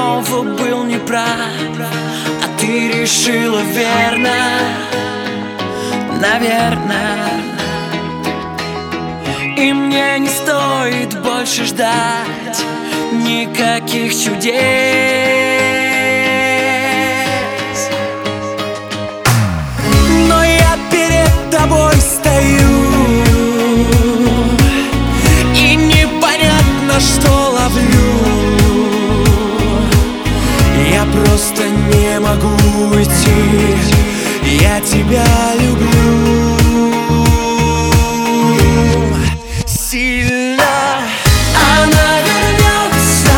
снова был неправ, а ты решила верно, наверное. И мне не стоит больше ждать никаких чудес. Но я перед тобой стою, и непонятно, что ловлю. Я просто не могу уйти, я тебя люблю сильно. Она вернется,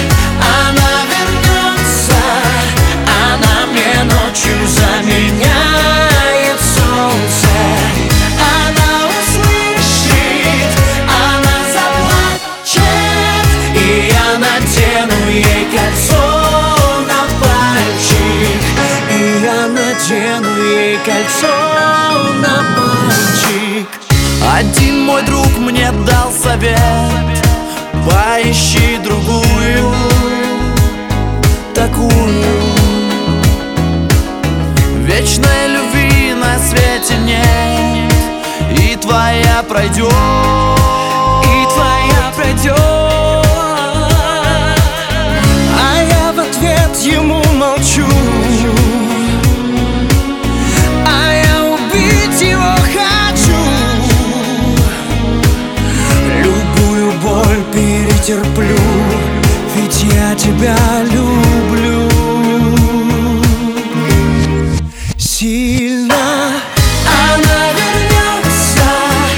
она мне ночью заменяет солнце. Она услышит, она заплачет, и я надену ей кольцо на пальчик, и я надену ей кольцо на пальчик. Один мой друг мне дал совет: поищи другую, такую. Вечной любви на свете нет, и твоя пройдет, и твоя пройдет. А я в ответ ему молчу, а я убить его хочу. Любую боль перетерплю, ведь я тебя люблю сильно. Она вернется,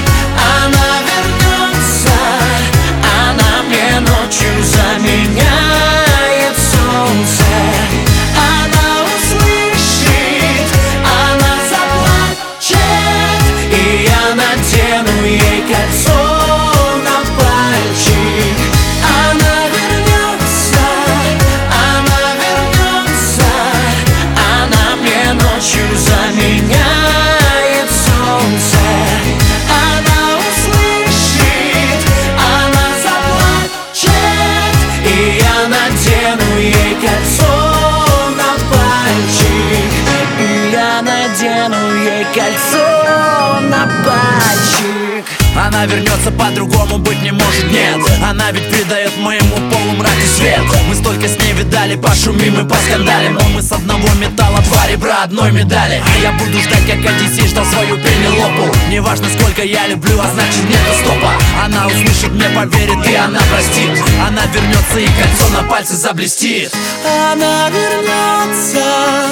она мне ночью заменяет солнце. Она услышит, она заплачет, и я надену ей кольцо на пальчик. Она вернется, она мне ночью заменяет солнце. Она услышит, она заплачет, и я надену ей кольцо на пальчик, и я надену ей кольцо на пальчик. Она вернется, по-другому быть не может, нет. Она ведь придает моему полумраку свет. Мы столько с ней видали, пошумим и поскандалим, но мы с одного металла, два ребра одной медали. А я буду ждать, как Одиссей ждал свою Пенелопу. Неважно, сколько я люблю, а значит нету стопа. Она услышит, мне поверит, и она простит. Она вернется, и кольцо на пальце заблестит. Она вернется,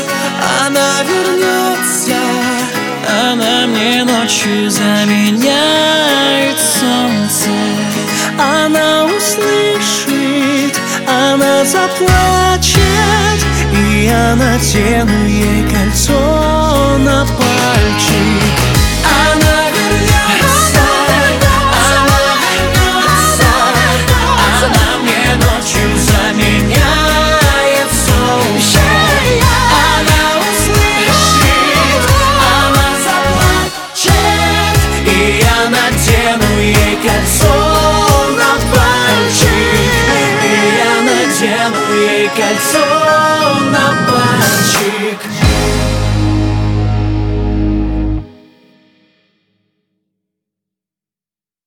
она мне ночью заменяет солнце. Она услышит, она заплачет, и я надену ей кольцо на пальчик. Она вернется, она мне ночью заменяет солнце. Она услышит, она заплачет, и я надену ей кольцо на пальчик, и я надену ей кольцо на пальчик.